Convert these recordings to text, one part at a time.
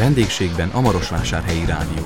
Vendégségben a Marosvásárhelyi Rádió.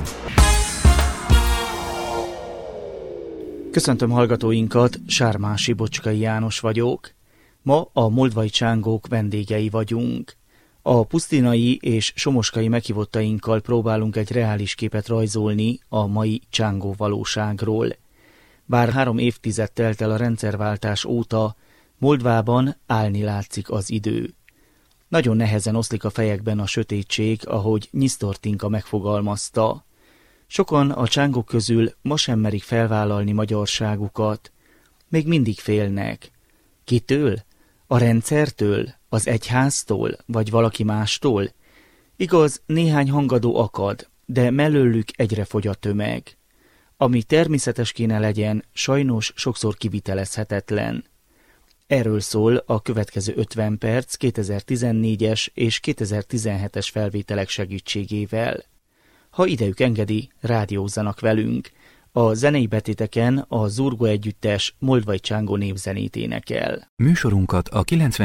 Köszöntöm hallgatóinkat, Sármási Bocskai János vagyok. Ma a moldvai csángók vendégei vagyunk. A pusztinai és somoskai meghívottainkkal próbálunk egy reális képet rajzolni a mai csángó valóságról. Bár 3 évtized telt el a rendszerváltás óta, Moldvában állni látszik az idő. Nagyon nehezen oszlik a fejekben a sötétség, ahogy Nyisztortinka megfogalmazta. Sokan a csángók közül ma sem merik felvállalni magyarságukat. Még mindig félnek. Kitől? A rendszertől? Az egyháztól? Vagy valaki mástól? Igaz, néhány hangadó akad, de mellőlük egyre fogy a tömeg. Ami természetes kéne legyen, sajnos sokszor kivitelezhetetlen. Erről szól a következő 50 perc 2014-es és 2017-es felvételek segítségével. Ha idejük engedi, rádiózzanak velünk. A zenei betéteken a Zurgo együttes Moldvai Csángó népzenét énekel. Műsorunkat a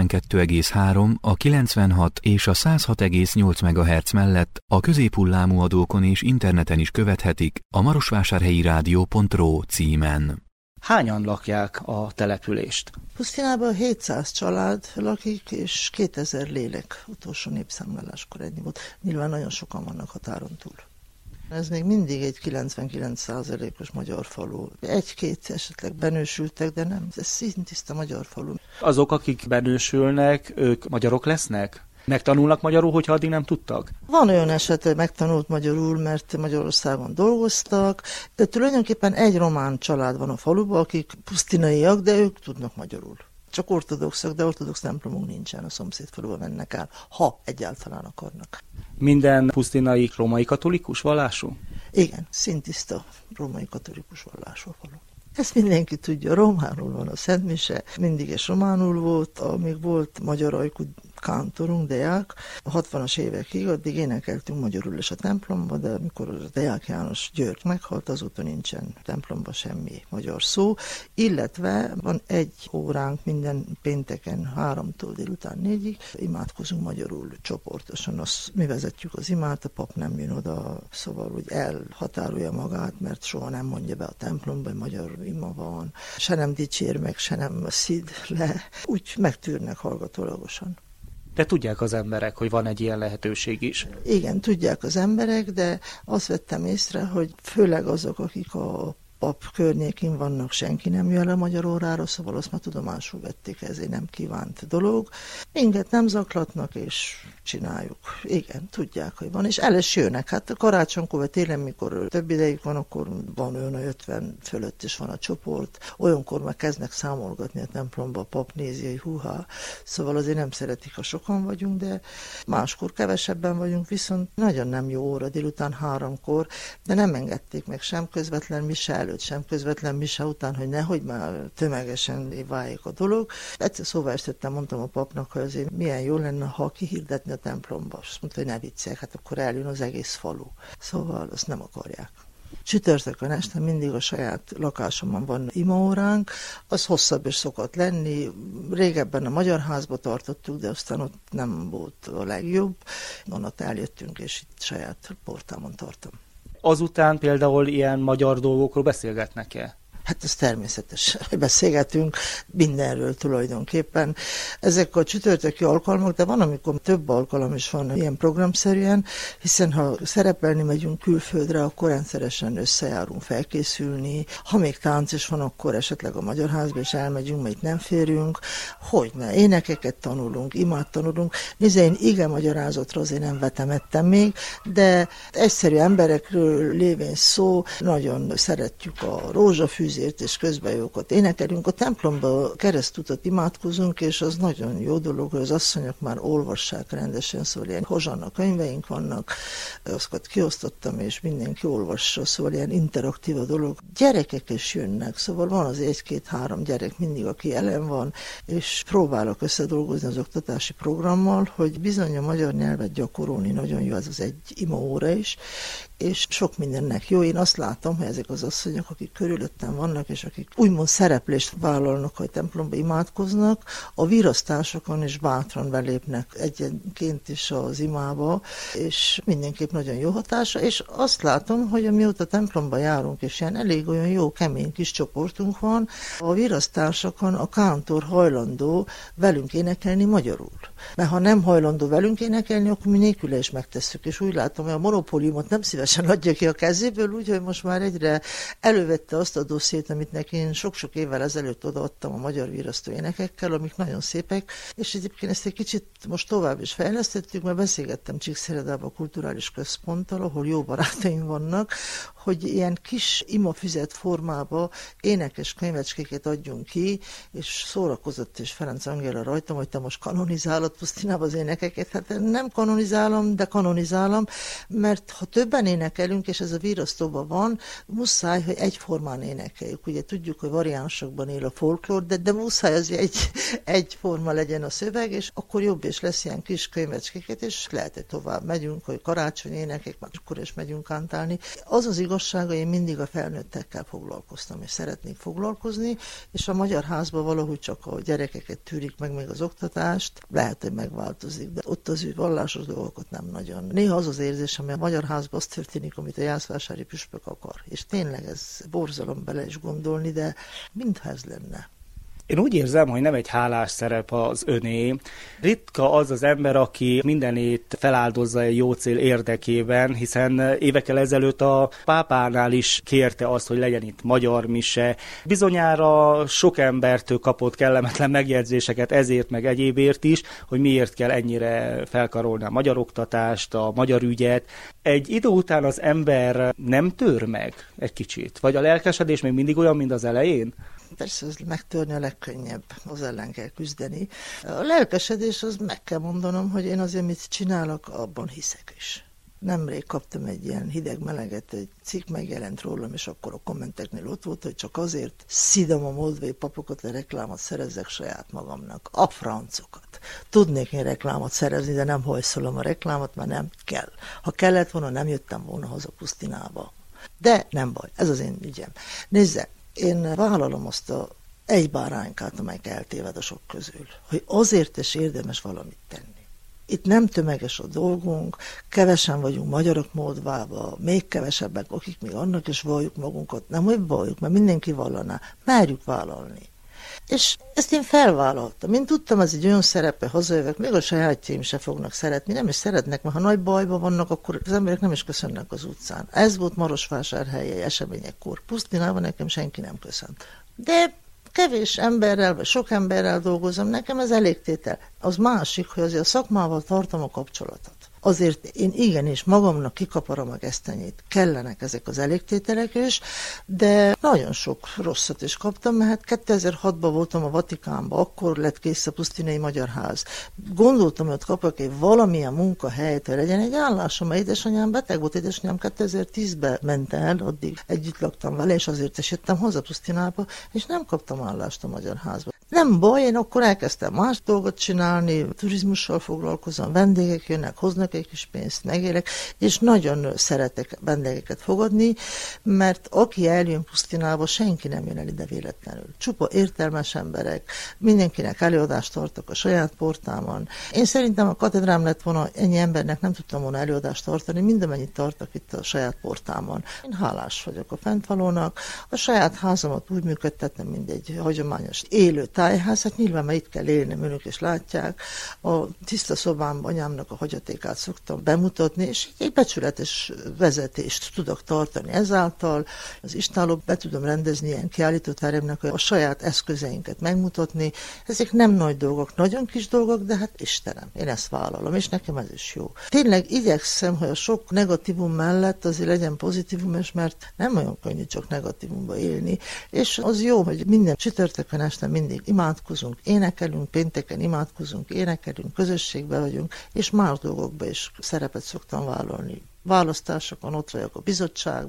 92,3, a 96 és a 106,8 MHz mellett a középhullámú adókon és interneten is követhetik a marosvásárhelyirádió.ro címen. Hányan lakják a települést? Pusztinában 700 család lakik, és 2000 lélek utolsó népszámláláskor ennyi volt. Nyilván nagyon sokan vannak határon túl. Ez még mindig egy 99%-os magyar falu. 1-2 esetleg benősültek, de nem, ez szintiszta magyar falu. Azok, akik benősülnek, ők magyarok lesznek? Megtanulnak magyarul, hogyha addig nem tudtak? Van olyan eset, hogy megtanult magyarul, mert Magyarországon dolgoztak, de tulajdonképpen egy román család van a faluban, akik pusztinaiak, de ők tudnak magyarul. Csak ortodoxak, de ortodox templomunk nincsen, a szomszéd faluba mennek el, ha egyáltalán akarnak. Minden pusztinai római katolikus vallású? Igen, szintiszta római katolikus vallású a falu. Ezt mindenki tudja, románul van a szentmise, mindig is románul volt, amíg volt magyar ajkú kántorunk, deák, a 60-as évekig, addig énekeltünk magyarul is a templomba, de amikor a Deák János György meghalt, azóta nincsen templomba semmi magyar szó, illetve van 1 óránk minden pénteken 3-tól délután 4-ig, imádkozunk magyarul csoportosan, mi vezetjük az imát, a pap nem jön oda, szóval úgy elhatárolja magát, mert soha nem mondja be a templomba, hogy magyar ima van, se nem dicsér meg, se nem szid le, úgy megtűrnek hallgatólagosan. De tudják az emberek, hogy van egy ilyen lehetőség is? Igen, tudják az emberek, de azt vettem észre, hogy főleg azok, akik a pap környékén vannak, senki nem jön le magyar órára, szóval azt már tudomásul vették, ezért nem kívánt dolog. Minket nem zaklatnak, és csináljuk. Igen, tudják, hogy van, és el is jönnek. Hát karácsonykor, vagy télen, mikor több idejük van, akkor van olyan, 50 fölött is van a csoport. Olyankor már kezdnek számolgatni a templomba, a pap nézi, hogy húha. Szóval azért nem szeretik, ha sokan vagyunk, de máskor kevesebben vagyunk, viszont nagyon nem jó óra, délután 3-kor, de nem engedték meg sem közvetlen mise előtt, sem közvetlen mise után, hogy nehogy már tömegesen váljék a dolog. Egyszer szóval estettem, mondtam a papnak, hogy azért milyen jó lenne, ha kihirdetni a templomba. Azt mondta, hogy ne viccelj, hát akkor eljön az egész falu. Szóval azt nem akarják. Csütörtökön este mindig a saját lakásomban van imaóránk, az hosszabb is szokott lenni. Régebben a Magyar Házba tartottuk, de aztán ott nem volt a legjobb. Onnan eljöttünk, és itt saját portámon tartom. Azután például ilyen magyar dolgokról beszélgetnek-e? Hát ez természetes. Beszélgetünk mindenről tulajdonképpen. Ezek a csütörtöki alkalmak, de van, amikor több alkalom is van ilyen programszerűen, hiszen ha szerepelni megyünk külföldre, akkor rendszeresen összejárunk felkészülni. Ha még tánc is van, akkor esetleg a Magyar Házba is elmegyünk, mert itt nem férünk. Hogyne, énekeket tanulunk, imát tanulunk. Nézd, én igen magyarázatra azért nem vetemettem még, de egyszerű emberekről lévén szó, nagyon szeretjük a rózsafűzést, és közben jókat énekelünk. A templomba keresztutat imádkozunk, és az nagyon jó dolog, hogy az asszonyok már olvassák rendesen, szóval ilyen hozsanna könyveink vannak, azokat kiosztottam, és mindenki olvassa, szóval ilyen interaktív a dolog. Gyerekek is jönnek, szóval van az 1-2-3 gyerek mindig, aki jelen van, és próbálok összedolgozni az oktatási programmal, hogy bizony a magyar nyelvet gyakorolni nagyon jó, ez az egy imaóra is, és sok mindennek jó. Én azt látom, hogy ezek az asszonyok, akik körülöttem vannak, és akik úgymond szereplést vállalnak, hogy templomba imádkoznak, a virasztásokon is bátran belépnek egyenként is az imába, és mindenképp nagyon jó hatása, és azt látom, hogy amióta templomba járunk, és ilyen elég olyan jó, kemény kis csoportunk van, a virasztásokon a kántor hajlandó velünk énekelni magyarul. Mert ha nem hajlandó velünk énekelni, akkor mi nélküle is megtesszük, és úgy látom, hogy a monopóliumot nem szívesen adja ki a kezéből, úgyhogy most már egyre elővette azt a dossziét, amit neki én sok-sok évvel ezelőtt odaadtam a magyar virasztó énekekkel, amik nagyon szépek, és egyébként ezt egy kicsit most tovább is fejlesztettük, mert beszélgettem Csíkszeredában a kulturális központtal, ahol jó barátaim vannak, hogy ilyen kis imafüzet formába énekes könyvecskéket adjunk ki, és szórakozott és Ferenc Angéla rajtam, hogy te most kanonizálod Pusztinában az énekeket. Hát nem kanonizálom, de kanonizálom, mert ha többen énekelünk, és ez a virasztóban van, muszáj, hogy egyformán énekeljük. Ugye tudjuk, hogy variánsokban él a folklór, de muszáj az egyforma legyen a szöveg, és akkor jobb és lesz ilyen kis könyvecskéket, és lehet, hogy tovább megyünk, hogy karácsony énekek, már akkor is megyünk kántálni. Az az igazsága, én mindig a felnőttekkel foglalkoztam, és szeretnék foglalkozni, és a Magyar Házban valahogy csak a gyerekeket tűrik meg még az oktatást, lehet, hogy megváltozik, de ott az ő vallásos dolgokat nem nagyon. Néha az az érzésem, hogy a Magyar Házban az történik, amit a jászvásári püspök akar. És tényleg ez borzalom bele is gondolni, de mintha ez lenne. Én úgy érzem, hogy nem egy hálás szerep az öné. Ritka az az ember, aki mindenét feláldozza egy jó cél érdekében, hiszen évekkel ezelőtt a pápánál is kérte azt, hogy legyen itt magyar mise. Bizonyára sok embertől kapott kellemetlen megjegyzéseket ezért, meg egyébért is, hogy miért kell ennyire felkarolni a magyar oktatást, a magyar ügyet. Egy idő után az ember nem tör meg egy kicsit? Vagy a lelkesedés még mindig olyan, mint az elején? Persze, ez megtörni a legkönnyebb, az ellen kell küzdeni. A lelkesedés, az meg kell mondanom, hogy én azért mit csinálok, abban hiszek is. Nemrég kaptam egy ilyen hideg-meleget, egy cikk megjelent rólam, és akkor a kommenteknél ott volt, hogy csak azért szidom a moldvai papokat, hogy reklámot szerezzek saját magamnak. A francokat. Tudnék én reklámot szerezni, de nem hajszolom a reklámot, mert nem kell. Ha kellett volna, nem jöttem volna haza Pusztinába. De nem baj, ez az én ügyem. Nézze, én vállalom azt a egy báránykát, amely eltéved a sok közül, hogy azért is érdemes valamit tenni. Itt nem tömeges a dolgunk, kevesen vagyunk magyarok Moldvában, még kevesebbek, akik még annak is valljuk magunkat, nem hogy valljuk, mert mindenki vallaná, merjük vállalni. És ezt én felvállaltam. Én tudtam, ez egy olyan szerepe, hazajövök, még a sajátjaim se fognak szeretni, nem is szeretnek, mert ha nagy bajban vannak, akkor az emberek nem is köszönnek az utcán. Ez volt Marosvásárhelyi eseményekkor. Pusztinában nekem senki nem köszönt. De kevés emberrel, vagy sok emberrel dolgozom, nekem ez elégtétel. Az másik, hogy azért a szakmával tartom a kapcsolatot. Azért én igenis magamnak kikaparom a gesztenyét. Kellenek ezek az elégtételek is, de nagyon sok rosszat is kaptam, mert 2006-ban voltam a Vatikánban, akkor lett kész a Pusztinai Magyar Ház. Gondoltam, hogy ott kapok egy valamilyen munkahelyet, hogy legyen egy állásom, mert édesanyám beteg volt, édesanyám 2010-ben ment el, addig együtt laktam vele, és azért is jöttem haza Pusztinába, és nem kaptam állást a Magyar Házba. Nem baj, én akkor elkezdtem más dolgot csinálni, turizmussal foglalkozom, vendégek jönnek, hoznak egy kis pénzt, megélek, és nagyon szeretek vendégeket fogadni, mert aki eljön Pusztinába, senki nem jön el ide véletlenül. Csupa értelmes emberek, mindenkinek előadást tartok a saját portámon. Én szerintem a katedrám lett volna, ennyi embernek nem tudtam volna előadást tartani, mindenmennyit tartok itt a saját portámon. Én hálás vagyok a fentvalónak, a saját házamat úgy működtetem, mint egy hagyományos élő tájház, hát nyilván már itt kell élnem, önök is látják. A tiszta szobámban anyámnak a hagyatékát szoktam bemutatni, és egy becsületes vezetést tudok tartani ezáltal. Az istálót be tudom rendezni ilyen kiállítóteremnek, a saját eszközeinket megmutatni. Ezek nem nagy dolgok, nagyon kis dolgok, de hát Istenem, én ezt vállalom, és nekem ez is jó. Tényleg igyekszem, hogy a sok negatívum mellett azért legyen pozitívum is, mert nem olyan könnyű csak negatívumba élni, és az jó, hogy minden csütörtökön este mindig imádkozunk, énekelünk, pénteken imádkozunk, énekelünk, közösségben vagyunk, és más dolgokban is szerepet szoktam vállalni. Választásokon ott vagyok a bizottságban,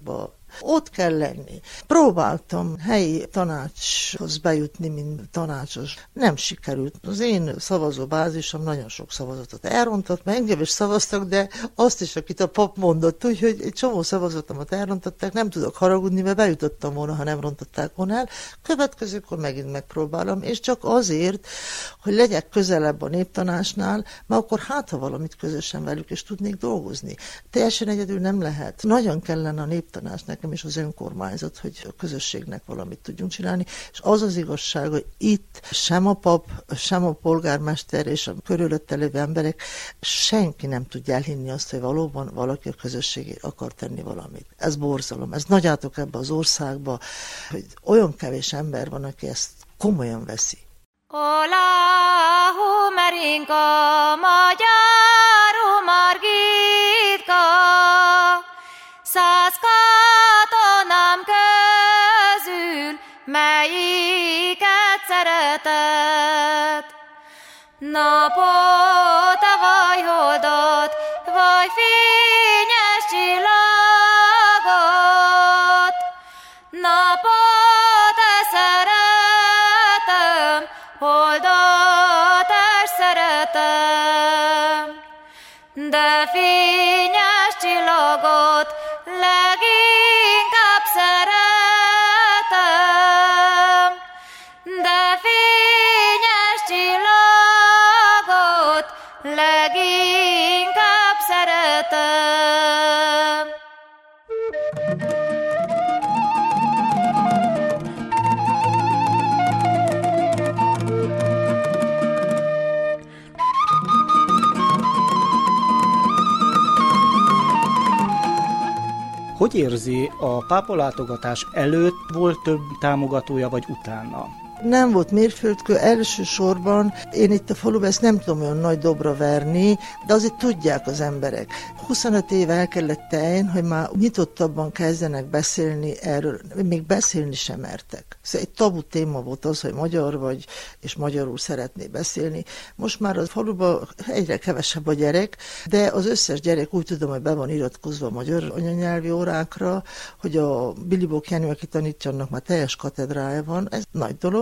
Ott kell lenni. Próbáltam helyi tanácshoz bejutni, mint tanácsos. Nem sikerült. Az én szavazóbázisom nagyon sok szavazatot elrontott, mert engem is szavaztak, de azt is, akit a pap mondott, úgyhogy egy csomó szavazatomat elrontották, nem tudok haragudni, mert bejutottam volna, ha nem rontották volna el. Következőkor megint megpróbálom, és csak azért, hogy legyek közelebb a néptanácsnál, mert akkor ha valamit közösen velük, és tudnék dolgozni. Teljesen egyedül nem lehet. Nagyon kellene a néptanács nekem és az önkormányzat, hogy a közösségnek valamit tudjunk csinálni, és az az igazság, hogy itt sem a pap, sem a polgármester és a körülötte lévő emberek, senki nem tudja elhinni azt, hogy valóban valaki a közösségét akar tenni valamit. Ez borzalom, ez nagy átok ebbe az országba, hogy olyan kevés ember van, aki ezt komolyan veszi. Oláhu merinka, magyaru Margitka, 100 katonám közül melyiket szereted? Napot, vagy holdot, vagy fényes csillagot? Napot szeretem, holdot szeretem, de fényes csillagot leginkább szeretem, de fényes csillagot leginkább szeretem. Hogy érzi, a pápalátogatás előtt volt több támogatója, vagy utána? Nem volt mérföldkő, elsősorban én itt a faluban ezt nem tudom olyan nagy dobra verni, de azért tudják az emberek. 25 éve el kellett teljen, hogy már nyitottabban kezdenek beszélni erről, még beszélni sem mertek. Szóval egy tabu téma volt az, hogy magyar vagy, és magyarul szeretné beszélni. Most már a faluban egyre kevesebb a gyerek, de az összes gyerek úgy tudom, hogy be van iratkozva a magyar anyanyelvi órákra, hogy a Bilibók Jenő, aki tanítja, annak már teljes katedrája van, ez nagy dolog.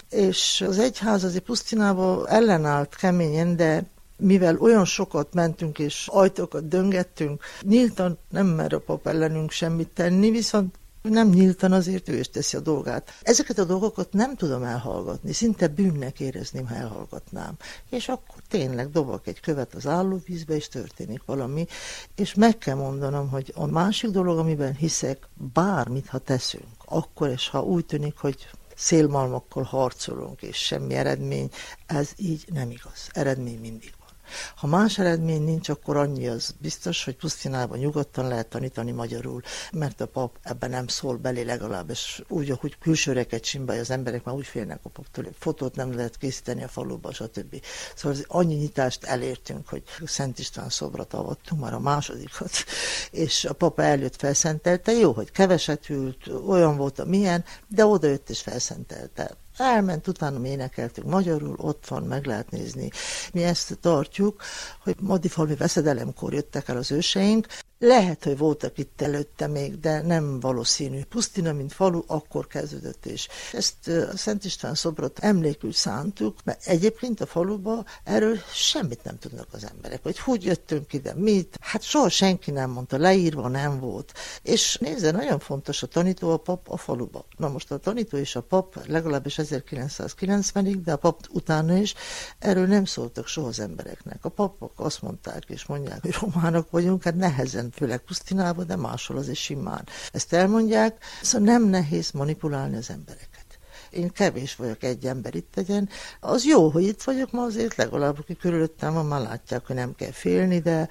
És az egyház azért Pusztinában ellenállt keményen, de mivel olyan sokat mentünk és ajtókat döngettünk, nyíltan nem mer a pap ellenünk semmit tenni, viszont nem nyíltan azért ő is teszi a dolgát. Ezeket a dolgokat nem tudom elhallgatni, szinte bűnnek érezném, ha elhallgatnám. És akkor tényleg dobok egy követ az állóvízbe, és történik valami, és meg kell mondanom, hogy a másik dolog, amiben hiszek, bármit, ha teszünk, akkor és ha úgy tűnik, hogy szélmalmokkal harcolunk, és semmi eredmény, ez így nem igaz. Eredmény mindig van. Ha más eredmény nincs, akkor annyi az biztos, hogy Pusztinában nyugodtan lehet tanítani magyarul, mert a pap ebben nem szól belé legalábbis úgy, ahogy külsőreket csimbálja, az emberek már úgy félnek a paptól, fotót nem lehet készíteni a faluba, stb. Szóval annyi nyitást elértünk, hogy Szent István szobrat avattunk, már a másodikat, és a papa eljött, felszentelte. Jó, hogy keveset ült, olyan volt, amilyen, de odajött és felszentelte. Elment, utána énekeltünk magyarul, ott van, meg lehet nézni. Mi ezt tartjuk, hogy Madifalvi veszedelemkor jöttek el az őseink. Lehet, hogy voltak itt előtte még, de nem valószínű. Pusztina, mint falu, akkor kezdődött is. Ezt a Szent István szobrot emlékül szántuk, mert egyébként a faluban erről semmit nem tudnak az emberek, hogy hogy jöttünk ide, mit. Hát soha senki nem mondta, leírva nem volt. És nézze, nagyon fontos a tanító, a pap a faluba. Na most a tanító és a pap legalábbis 1990-ig, de a pap utána is, erről nem szóltak soha az embereknek. A papok azt mondták és mondják, hogy románok vagyunk, hát nehezen, főleg Pusztinában, de máshol azért simán. Ezt elmondják, szóval nem nehéz manipulálni az embereket. Én kevés vagyok, egy ember itt legyen. Az jó, hogy itt vagyok, ma azért legalább, akik körülöttem van, már látják, hogy nem kell félni, de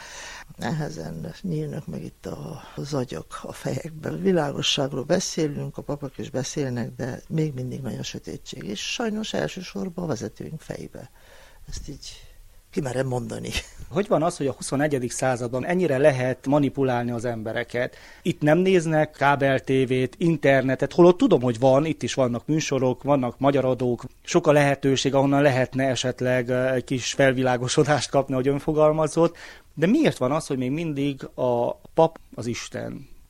nehezen nyílnak meg itt az agyak a fejekben. Világosságról beszélünk, a papok is beszélnek, de még mindig nagy a sötétség, és sajnos elsősorban a vezetőink fejébe. Ezt így kimerem mondani. Hogy van az, hogy a 21. században ennyire lehet manipulálni az embereket? Itt nem néznek kábel tévét, internetet, holott tudom, hogy van, itt is vannak műsorok, vannak magyar adók, sok a lehetőség, ahonnan lehetne esetleg egy kis felvilágosodást kapni, hogy ön fogalmazott. De miért van az, hogy még mindig a pap az Isten?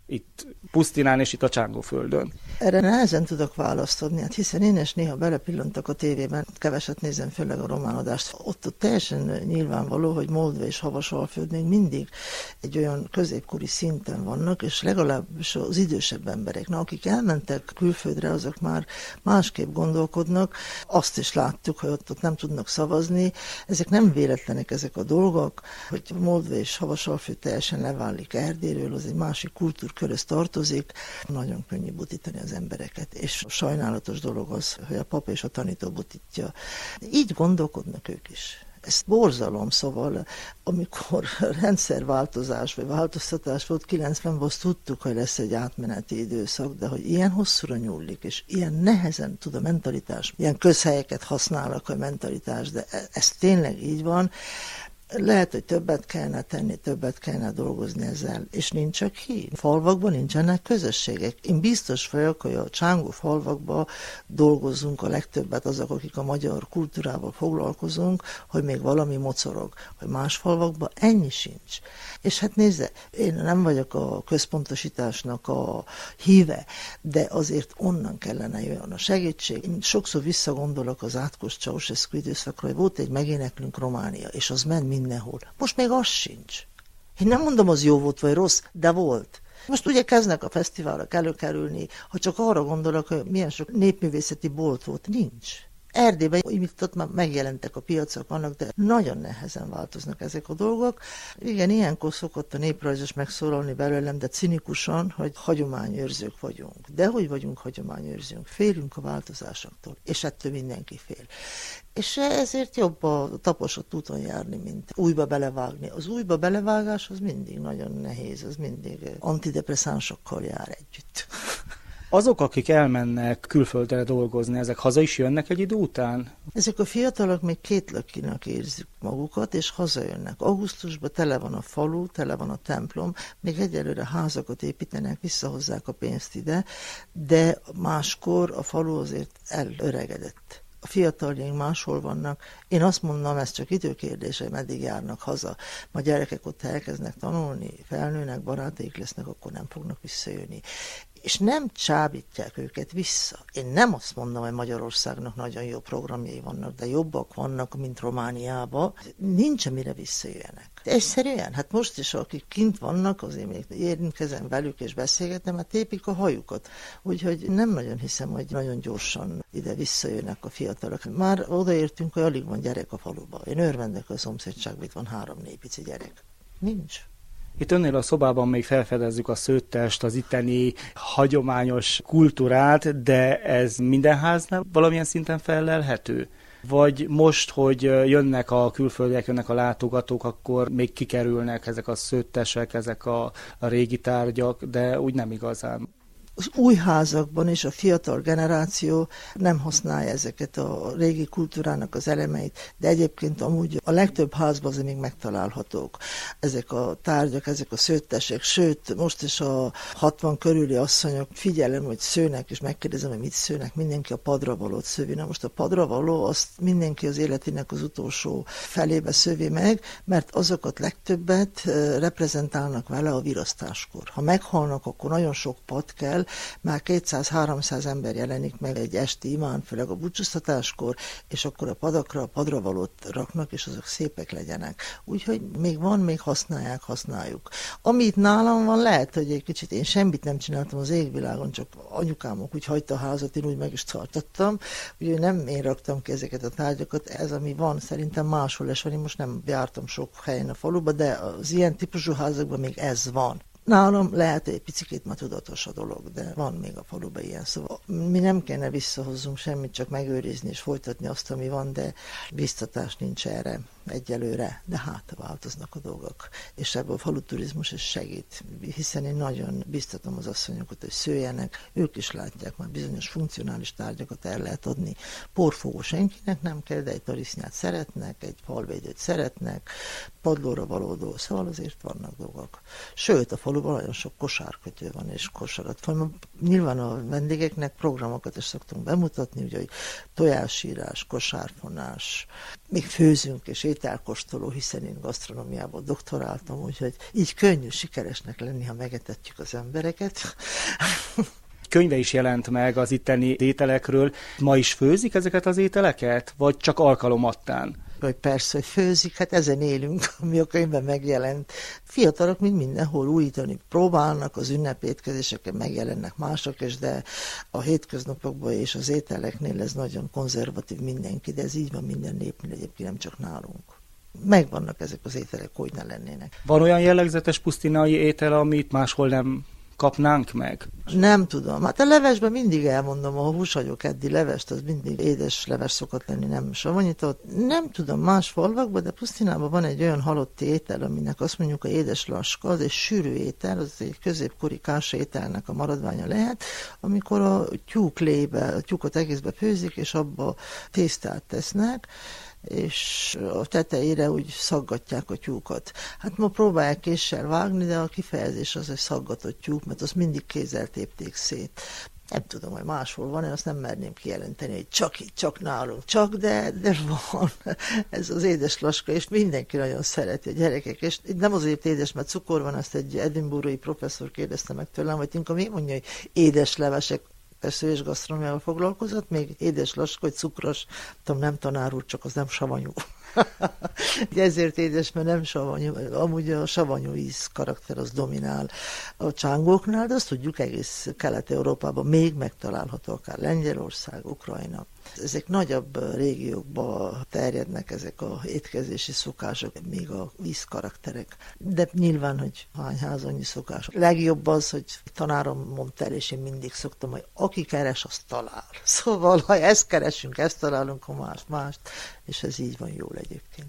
itt Pusztinán és itt a Csángóföldön? Erre nehezen tudok választ adni, hát hiszen én is néha belepillantok a tévében, keveset nézem, főleg a román adást. Ott teljesen nyilvánvaló, hogy Moldva és Havasalföld még mindig egy olyan középkori szinten vannak, és legalábbis az idősebb emberek, akik elmentek külföldre, azok már másképp gondolkodnak. Azt is láttuk, hogy ott nem tudnak szavazni. Ezek nem véletlenek ezek a dolgok, hogy Moldva és Havasalföld teljesen leválik Erdélyről, az egy másik kultúrkörhöz tartozik. Nagyon könnyű butítani az embereket, és sajnálatos dolog az, hogy a pap és a tanító butítja. Így gondolkodnak ők is. Ez borzalom, szóval amikor rendszerváltozás vagy változtatás volt 90-ben, azt tudtuk, hogy lesz egy átmeneti időszak, de hogy ilyen hosszúra nyúlik, és ilyen nehezen tud a mentalitás, ilyen közhelyeket használnak a mentalitás, de ez tényleg így van. Lehet, hogy többet kellene tenni, többet kellene dolgozni ezzel, és nincs csak hír. Falvakban nincsenek közösségek. Én biztos vagyok, hogy a Csángó falvakban dolgozunk a legtöbbet azok, akik a magyar kultúrával foglalkozunk, hogy még valami mocorog, hogy más falvakban ennyi sincs. És hát nézze, én nem vagyok a központosításnak a híve, de azért onnan kellene jön a segítség. Én sokszor visszagondolok az Átkos Ceausescu időszakra, hogy volt egy Megéneklünk Románia, és az ment mindenhol. Most még az sincs. Én nem mondom, az jó volt vagy rossz, de volt. Most ugye kezdnek a fesztiválok előkerülni, ha csak arra gondolok, hogy milyen sok népművészeti bolt volt, nincs. Erdélyben ott már megjelentek a piacok, vannak, de nagyon nehezen változnak ezek a dolgok. Igen, ilyenkor szokott a néprajzos megszólalni belőlem, de cinikusan, hogy hagyományőrzők vagyunk. De hogy vagyunk hagyományőrzők? Félünk a változásoktól, és ettől mindenki fél. És ezért jobb a taposott úton járni, mint újba belevágni. Az újba belevágás az mindig nagyon nehéz, az mindig antidepresszánsokkal jár együtt. Azok, akik elmennek külföldre dolgozni, ezek haza is jönnek egy idő után? Ezek a fiatalok még kétlakinak érzik magukat, és hazajönnek. Augusztusban tele van a falu, tele van a templom, még egyelőre házakat építenek, visszahozzák a pénzt ide, de máskor a falu azért elöregedett. A fiataljaink máshol vannak. Én azt mondom, ez csak időkérdése, meddig járnak haza. Ma gyerekek ott elkezdnek tanulni, felnőnek, barátaik lesznek, akkor nem fognak visszajönni. És nem csábítják őket vissza. Én nem azt mondom, hogy Magyarországnak nagyon jó programjai vannak, de jobbak vannak, mint Romániában. Nincs, amire visszajöjjenek. De egyszerűen, hát most is, akik kint vannak, azért még érintkezem velük és beszélgetem, hát tépik a hajukat. Úgyhogy nem nagyon hiszem, hogy nagyon gyorsan ide visszajönnek a fiatalok. Már odaértünk, hogy alig van gyerek a faluba. Én örvendek a szomszédságban, itt van 3-4 pici gyerek. Nincs. Itt önnél a szobában még felfedezzük a szőttest, az itteni hagyományos kultúrát, de ez minden háznál valamilyen szinten felelhető? Vagy most, hogy jönnek a külföldiek, jönnek a látogatók, akkor még kikerülnek ezek a szőttesek, ezek a régi tárgyak, de úgy nem igazán. Az új házakban is a fiatal generáció nem használja ezeket a régi kultúrának az elemeit, de egyébként amúgy a legtöbb házban azért még megtalálhatók ezek a tárgyak, ezek a szőttesek, sőt, most is a 60 körüli asszonyok figyelem, hogy szőnek, és megkérdezem, hogy mit szőnek, mindenki a padravalót szövi. Na most a padravaló, azt mindenki az életének az utolsó felébe szövi meg, mert azokat legtöbbet reprezentálnak vele a virasztáskor. Ha meghalnak, akkor nagyon sok pad kell, már 200-300 ember jelenik meg egy esti imán, főleg a búcsúztatáskor, és akkor a padakra a padravalót raknak, és azok szépek legyenek. Úgyhogy még van, még használjuk. Ami itt nálam van, lehet, hogy egy kicsit én semmit nem csináltam az égvilágon, csak anyukámok úgy hagyta a házat, én úgy meg is tartottam. Úgyhogy nem én raktam ki ezeket a tárgyakat, ez ami van, szerintem máshol is van. Én most nem jártam sok helyen a faluba, de az ilyen típusú házakban még ez van. Nálam lehet, hogy egy picit már tudatos a dolog, de van még a faluban ilyen. Szóval mi nem kellene visszahozzunk semmit, csak megőrizni és folytatni azt, ami van, de biztatás nincs erre egyelőre, de hát változnak a dolgok. És ebből a faluturizmus is segít, hiszen én nagyon biztatom az asszonyokat, hogy szőjenek, ők is látják, már bizonyos funkcionális tárgyakat el lehet adni. Porfogó senkinek nem kell, de egy tarisznyát szeretnek, egy falvédőt szeretnek, padlóra valódó, szóval azért vannak dolgok. Sőt, a faluban nagyon sok kosárkötő van, és kosarat. Nyilván a vendégeknek programokat is szoktunk bemutatni, ugye, hogy tojásírás, kosárfonás, még főzünk és ételkóstoló, hiszen én gasztronómiában doktoráltam, úgyhogy így könnyű sikeresnek lenni, ha megetetjük az embereket. Könyve is jelent meg az itteni ételekről. Ma is főzik ezeket az ételeket, vagy csak alkalomattán? Vagy persze, hogy főzik, hát ezen élünk, ami a könyvben megjelent. Fiatalok, mint mindenhol újítani próbálnak, az ünnepétkezéseken megjelennek mások is, de a hétköznapokban és az ételeknél ez nagyon konzervatív mindenki, de ez így van minden népnél, egyébként nem csak nálunk. Megvannak ezek az ételek, hogy ne lennének. Van olyan jellegzetes pusztinai étel, amit máshol nem kapnánk meg? Nem tudom. Hát a levesben mindig elmondom, ha húshagyok eddig levest, az mindig édes leves szokott lenni, nem savanyított. Nem tudom, más falvakban, de Pusztinában van egy olyan halotti étel, aminek azt mondjuk a édes laska, az egy sűrű étel, az egy középkori kás ételnek a maradványa lehet, amikor a tyúklébe, a tyúkot egészbe főzik, és abba tésztát tesznek, és a tetejére úgy szaggatják a tyúkot. Hát ma próbálják késsel vágni, de a kifejezés az egy szaggatott tyúk, mert azt mindig kézzel tépték szét. Nem tudom, hogy máshol van, én azt nem merném kijelenteni, hogy csak itt, csak nálunk, csak, de van ez az édes laska, és mindenki nagyon szereti a gyerekek, és nem azért édes, mert cukor van, azt egy edinburghi professzor kérdezte meg tőlem, hogy inkább mi mondja, hogy édes levesek, persze ő is gasztronómiával foglalkozott, még édes laska, hogy cukros, tudom, nem tanár úr, csak az nem savanyú. Ezért édes, mert nem savanyú, amúgy a savanyú íz karakter az dominál a csángóknál, de azt tudjuk egész Kelet-Európában még megtalálható, akár Lengyelország, Ukrajna. Ezek nagyobb régiókba terjednek ezek a étkezési szokások, még a vízkarakterek. De nyilván, hogy hány ház, annyi szokás. Legjobb az, hogy tanárom mondta el, és én mindig szoktam, hogy aki keres, az talál. Szóval, ha ezt keresünk, ezt találunk, ha mást, és ez így van jól egyébként.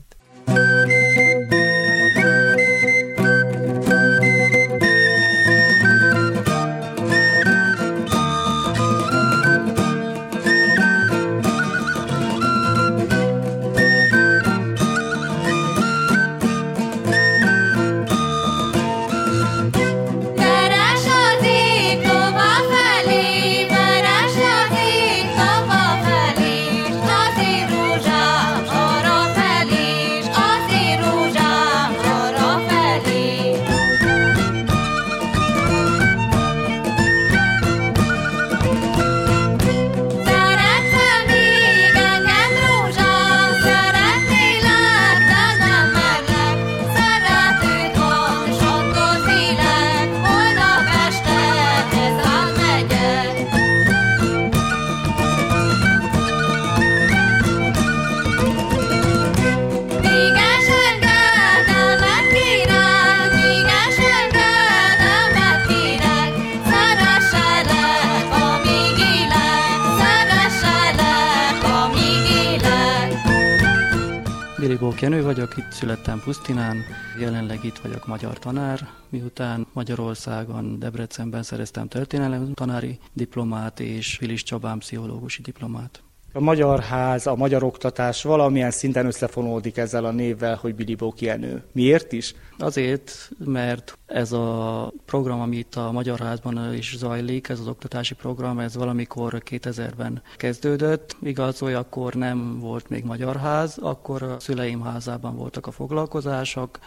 Jenő vagyok, itt születtem Pusztinán, jelenleg itt vagyok magyar tanár, miután Magyarországon, Debrecenben szereztem történelem tanári diplomát és Vilis Csabán pszichológusi diplomát. A Magyar Ház, a magyar oktatás valamilyen szinten összefonódik ezzel a névvel, hogy Bilibók Jenő. Miért is? Azért, mert ez a program, ami itt a Magyar Házban is zajlik, ez az oktatási program, ez valamikor 2000-ben kezdődött. Igaz, hogy akkor nem volt még Magyar Ház, akkor a szüleim házában voltak a foglalkozások,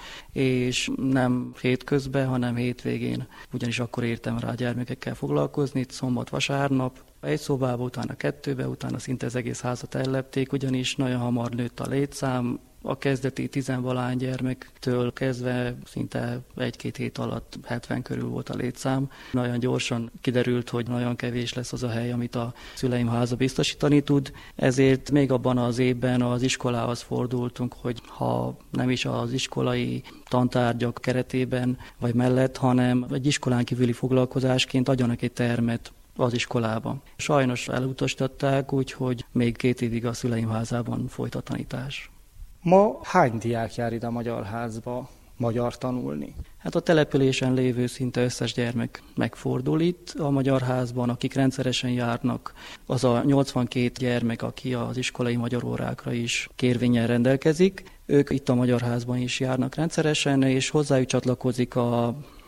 és nem hétközben, hanem hétvégén. Ugyanis akkor értem rá gyermekekkel foglalkozni, szombat-vasárnap. Egy szobába, utána kettőbe, utána szinte az egész házat ellepték, ugyanis nagyon hamar nőtt a létszám, a kezdeti 10-valány gyermektől kezdve szinte 1-2 hét alatt 70 körül volt a létszám. Nagyon gyorsan kiderült, hogy nagyon kevés lesz az a hely, amit a szüleim háza biztosítani tud, ezért még abban az évben az iskolához fordultunk, hogy ha nem is az iskolai tantárgyak keretében vagy mellett, hanem egy iskolán kívüli foglalkozásként adjanak egy termet az iskolában. Sajnos elutasították, úgyhogy még 2 évig a szüleim házában folyt a tanítás. Ma hány diák jár ide a Magyar Házba magyar tanulni? Hát a településen lévő szinte összes gyermek megfordul itt a Magyar Házban, akik rendszeresen járnak. Az a 82 gyermek, aki az iskolai magyar órákra is kérvénnyel rendelkezik. Ők itt a Magyar Házban is járnak rendszeresen, és hozzájuk csatlakozik a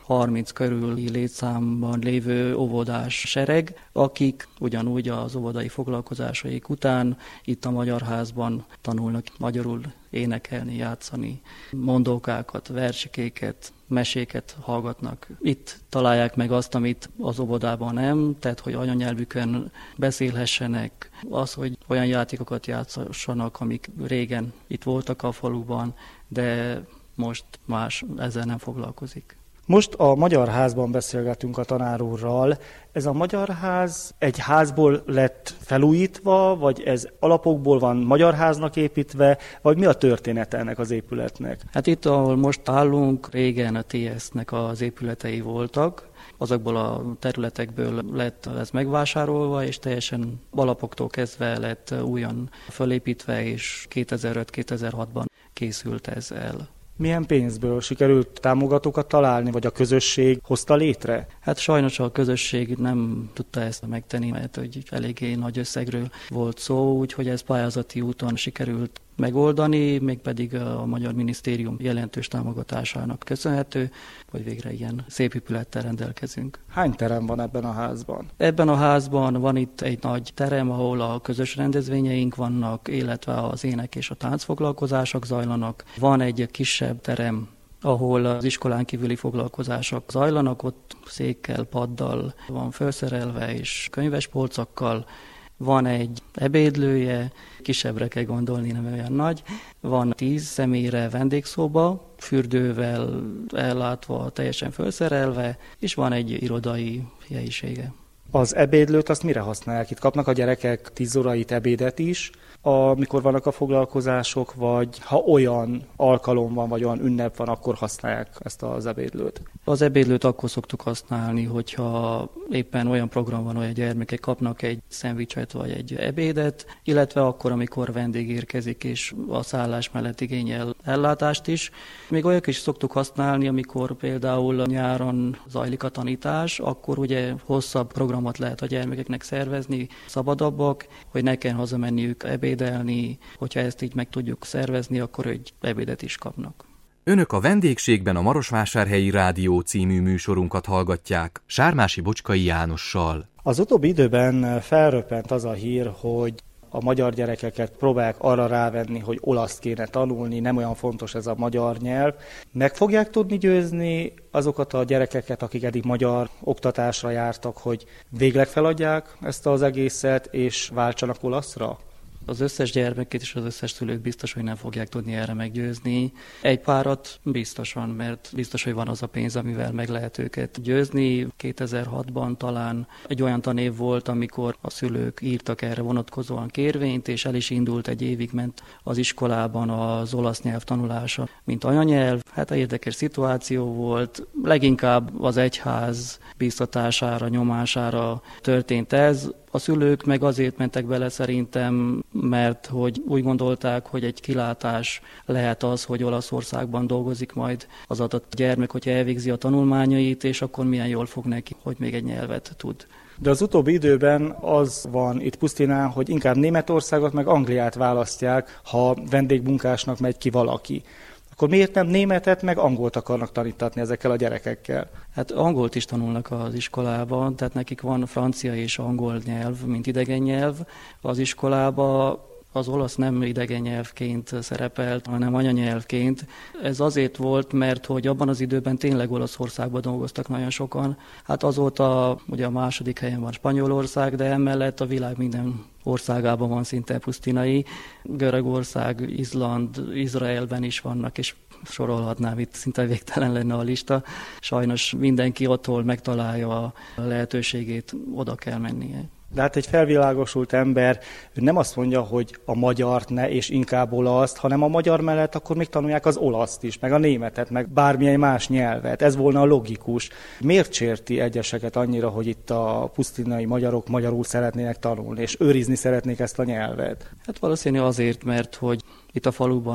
30 körüli létszámban lévő óvodás sereg, akik ugyanúgy az óvodai foglalkozásaik után itt a Magyar Házban tanulnak magyarul énekelni, játszani, mondókákat, versikéket, meséket hallgatnak. Itt találják meg azt, amit az óvodában nem, tehát hogy anyanyelvükön beszélhessenek, az, hogy olyan játékokat játszassanak, amik régen itt voltak a faluban, de most más ezzel nem foglalkozik. Most a Magyar Házban beszélgetünk a tanár úrral. Ez a Magyar Ház egy házból lett felújítva, vagy ez alapokból van Magyar Háznak építve, vagy mi a története ennek az épületnek? Hát itt, ahol most állunk, régen a TS-nek az épületei voltak. Azokból a területekből lett ez megvásárolva, és teljesen alapoktól kezdve lett újan fölépítve, és 2005-2006-ban készült ez el. Milyen pénzből sikerült támogatókat találni, vagy a közösség hozta létre? Hát sajnos a közösség nem tudta ezt megtenni, mert hogy eléggé nagy összegről volt szó, úgyhogy ez pályázati úton sikerült megoldani, mégpedig a Magyar Minisztérium jelentős támogatásának köszönhető, hogy végre ilyen szép épülettel rendelkezünk. Hány terem van ebben a házban? Ebben a házban van itt egy nagy terem, ahol a közös rendezvényeink vannak, illetve az ének és a táncfoglalkozások zajlanak. Van egy kisebb terem, ahol az iskolán kívüli foglalkozások zajlanak, ott székkel, paddal van felszerelve és könyvespolcokkal. Van egy ebédlője, kisebbre kell gondolni, nem olyan nagy. Van 10 személyre vendégszoba, fürdővel ellátva, teljesen felszerelve, és van egy irodai helyisége. Az ebédlőt azt mire használják? Itt kapnak a gyerekek 10 órai ebédet is, amikor vannak a foglalkozások, vagy ha olyan alkalom van, vagy olyan ünnep van, akkor használják ezt az ebédlőt? Az ebédlőt akkor szoktuk használni, hogyha éppen olyan program van, hogy a gyermekek kapnak egy szendvicset vagy egy ebédet, illetve akkor, amikor vendég érkezik, és a szállás mellett igényel ellátást is. Még olyat is szoktuk használni, amikor például nyáron zajlik a tanítás, akkor ugye hosszabb programot lehet a gyermekeknek szervezni, szabadabbak, hogy ne kell hazamenniük ebédelni, hogyha ezt így meg tudjuk szervezni, akkor egy ebédet is kapnak. Önök a vendégségben a Marosvásárhelyi Rádió című műsorunkat hallgatják Sármási Bocskai Jánossal. Az utóbbi időben felröppent az a hír, hogy a magyar gyerekeket próbálják arra rávenni, hogy olaszt kéne tanulni, nem olyan fontos ez a magyar nyelv. Meg fogják tudni győzni azokat a gyerekeket, akik eddig magyar oktatásra jártak, hogy végleg feladják ezt az egészet, és váltsanak olaszra? Az összes gyermeket és az összes szülők biztos, hogy nem fogják tudni erre meggyőzni. Egy párat biztosan, mert biztos, hogy van az a pénz, amivel meg lehet őket győzni. 2006-ban talán egy olyan tanév volt, amikor a szülők írtak erre vonatkozóan kérvényt, és el is indult, egy évig ment az iskolában az olasz nyelv tanulása, mint anyanyelv. Hát érdekes szituáció volt, leginkább az egyház bíztatására, nyomására történt ez. A szülők meg azért mentek bele szerintem, mert hogy úgy gondolták, hogy egy kilátás lehet az, hogy Olaszországban dolgozik majd az adott gyermek, hogyha elvégzi a tanulmányait, és akkor milyen jól fog neki, hogy még egy nyelvet tud. De az utóbbi időben az van itt Pusztinán, hogy inkább Németországot meg Angliát választják, ha vendégmunkásnak megy ki valaki. Akkor miért nem németet, meg angolt akarnak tanítatni ezekkel a gyerekekkel? Hát angolt is tanulnak az iskolában, tehát nekik van francia és angol nyelv, mint idegen nyelv. Az iskolában az olasz nem idegen nyelvként szerepelt, hanem anyanyelvként. Ez azért volt, mert hogy abban az időben tényleg Olaszországban dolgoztak nagyon sokan. Hát azóta ugye a második helyen van Spanyolország, de emellett a világ minden országában van szinte pusztinai. Görögország, Izland, Izraelben is vannak, és sorolhatnám, itt szinte végtelen lenne a lista. Sajnos mindenki otthon megtalálja a lehetőségét, oda kell mennie. De hát egy felvilágosult ember nem azt mondja, hogy a magyart ne, és inkább olaszt, hanem a magyar mellett akkor még tanulják az olaszt is, meg a németet, meg bármilyen más nyelvet. Ez volna a logikus. Miért sérti egyeseket annyira, hogy itt a pusztinai magyarok magyarul szeretnének tanulni, és őrizni szeretnék ezt a nyelvet? Hát valószínű azért, mert hogy itt a faluban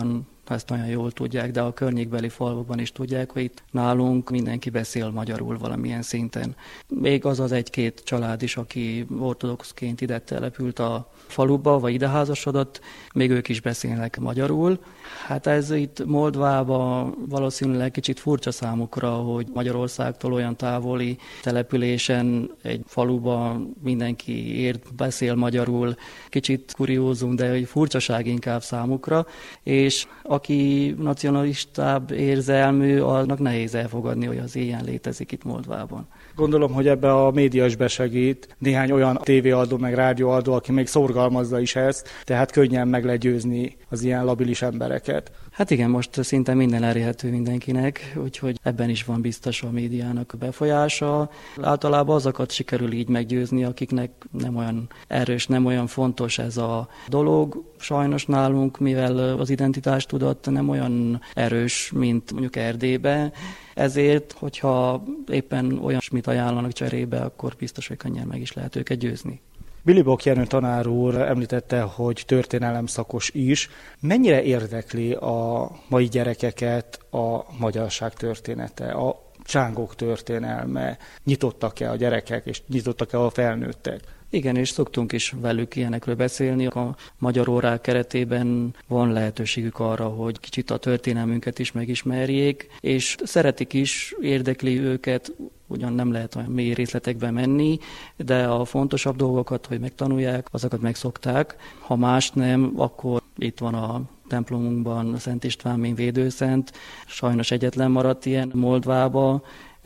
ezt olyan jól tudják, de a környékbeli falvakban is tudják, hogy itt nálunk mindenki beszél magyarul valamilyen szinten. Még az egy-két család is, aki ortodoxként ide települt a faluba, vagy ide házasodott, még ők is beszélnek magyarul. Hát ez itt Moldvában valószínűleg kicsit furcsa számukra, hogy Magyarországtól olyan távoli településen, egy faluban mindenki beszél magyarul. Kicsit kuriózum, de egy furcsaság inkább számukra, és aki nacionalistább érzelmű, annak nehéz elfogadni, hogy az ilyen létezik itt Moldvában. Gondolom, hogy ebbe a média is besegít, néhány olyan tévéadó, meg rádióadó, aki még szorgalmazza is ezt, tehát könnyen meg lehet győzni az ilyen labilis embereket. Hát igen, most szinte minden elérhető mindenkinek, úgyhogy ebben is van biztos a médiának a befolyása. Általában azokat sikerül így meggyőzni, akiknek nem olyan erős, nem olyan fontos ez a dolog. Sajnos nálunk, mivel az identitástudat nem olyan erős, mint mondjuk Erdélyben, ezért, hogyha éppen olyasmit ajánlanak cserébe, akkor biztos, hogy könnyen meg is lehet őket győzni. Bilibok Jenő tanár úr említette, hogy történelemszakos is. Mennyire érdekli a mai gyerekeket a magyarság története, a csángók történelme? Nyitottak-e a gyerekek, és nyitottak-e a felnőttek? Igen, és szoktunk is velük ilyenekről beszélni. A magyar órák keretében van lehetőségük arra, hogy kicsit a történelmünket is megismerjék, és szeretik is, érdekli őket, ugyan nem lehet olyan mély részletekbe menni, de a fontosabb dolgokat, hogy megtanulják, azokat megszokták. Ha más nem, akkor itt van a templomunkban a Szent István védőszent, sajnos egyetlen maradt ilyen Moldvába,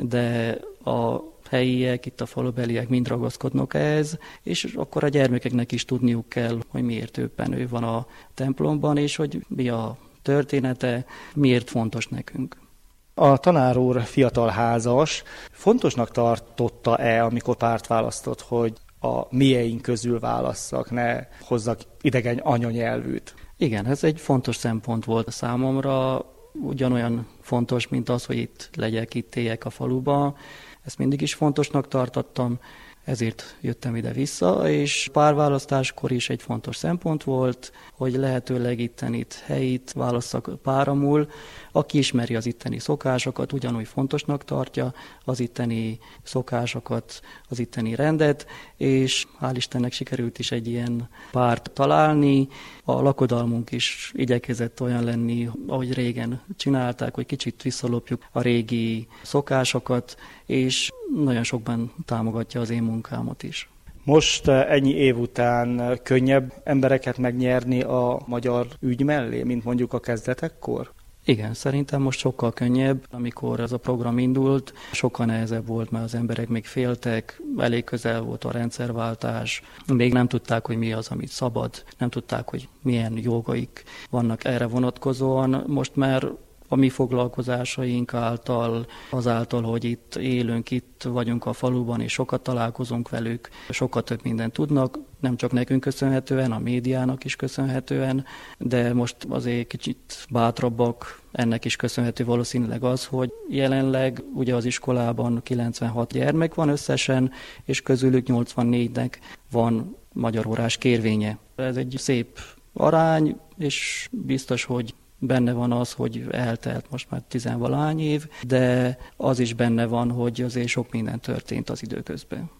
de a helyiek, itt a falubeliek mind ragaszkodnak ehhez, és akkor a gyermekeknek is tudniuk kell, hogy miért éppen ő van a templomban, és hogy mi a története, miért fontos nekünk. A tanár úr fiatal házas, fontosnak tartotta-e, amikor párt választott, hogy a mieink közül válasszak, ne hozzak idegen anyanyelvűt? Igen, ez egy fontos szempont volt számomra, ugyanolyan fontos, mint az, hogy itt legyek, itt éljek a faluba. Ezt mindig is fontosnak tartottam, ezért jöttem ide-vissza, és párválasztáskor is egy fontos szempont volt, hogy lehetőleg itt helyit válasszak páramul. Aki ismeri az itteni szokásokat, ugyanúgy fontosnak tartja az itteni szokásokat, az itteni rendet, és hál' Istennek sikerült is egy ilyen párt találni. A lakodalmunk is igyekezett olyan lenni, ahogy régen csinálták, hogy kicsit visszalopjuk a régi szokásokat, és nagyon sokban támogatja az én munkámat is. Most ennyi év után könnyebb embereket megnyerni a magyar ügy mellé, mint mondjuk a kezdetekkor? Igen, szerintem most sokkal könnyebb. Amikor ez a program indult, sokkal nehezebb volt, mert az emberek még féltek, elég közel volt a rendszerváltás, még nem tudták, hogy mi az, amit szabad, nem tudták, hogy milyen jogaik vannak erre vonatkozóan. Most már a mi foglalkozásaink által, azáltal, hogy itt élünk, itt vagyunk a faluban, és sokat találkozunk velük, sokkal több mindent tudnak, nem csak nekünk köszönhetően, a médiának is köszönhetően, de most azért kicsit bátrabbak, ennek is köszönhető valószínűleg az, hogy jelenleg ugye az iskolában 96 gyermek van összesen, és közülük 84-nek van magyar órás kérvénye. Ez egy szép arány, és biztos, hogy benne van az, hogy eltelt most már 10-valahány év, de az is benne van, hogy azért sok minden történt az időközben.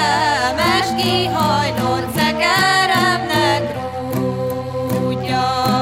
Kihajlott szekeremnek rúdja.